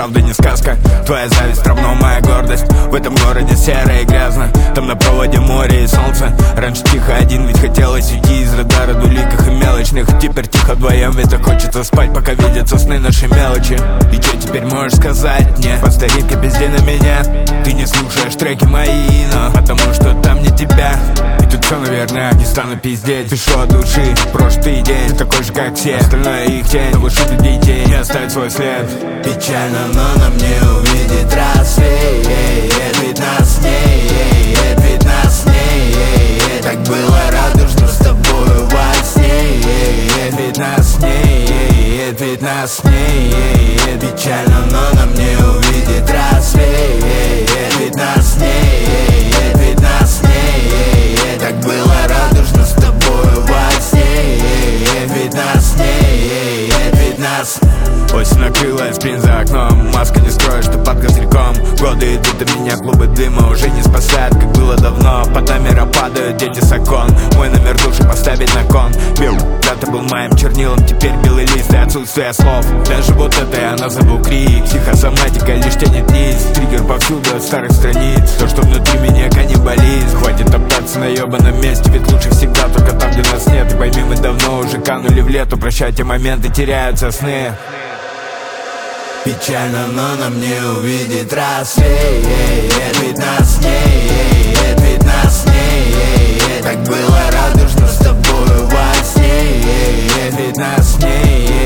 правда не сказка. Твоя зависть равно моя гордость. В этом городе серо и грязно, там на проводе море и солнце. Раньше тихо один, ведь хотелось уйти из радара двуликих и мелочных. Теперь тихо вдвоем, ведь так хочется спать, пока видятся сны наши мелочи. И что теперь можешь сказать мне? По старинке пизди на меня. Ты не слушаешь треки мои, но потому что там не тебя. И тут все, наверное, не стану пиздеть. Пишу от души, прошлый день. Ты такой же, как все, остальное их тень. Но лучше людей тень, не оставить свой след. Печально, но нам не увидеть рассвет. Ведь нас нет, ведь нас нет. Так было радужно с тобою во сне. Ведь нас нет, ведь нас нет. Печально, но нам не увидеть рассвет. Ведь нас нет, ведь нас нет. Так было радужно с тобою во сне. Ведь нас нет, ведь нас. Осень накрыла, спринт за окном. Маска не скроешь, ты под козырьком. Годы идут, а меня клубы дыма уже не спасают, как было давно. Под номера падают дети с окон. Мой номер души поставить на кон. Бил, когда-то был моим чернилом, теперь белый лист и отсутствие слов. Даже вот это я назову крик. Психосоматика лишь тянет низ. Триггер повсюду от старых страниц. То, что внутри меня каннибализм. Хватит топтаться на ебаном месте, ведь лучше всегда только там, где нас нет. И пойми, мы давно уже канули в лету. Прощайте моменты, теряются сны. Печально, но нам не увидеть рассвет. Ведь нас нет, ведь нас нет. Так было радужно с тобою во сне. Ведь нас нет.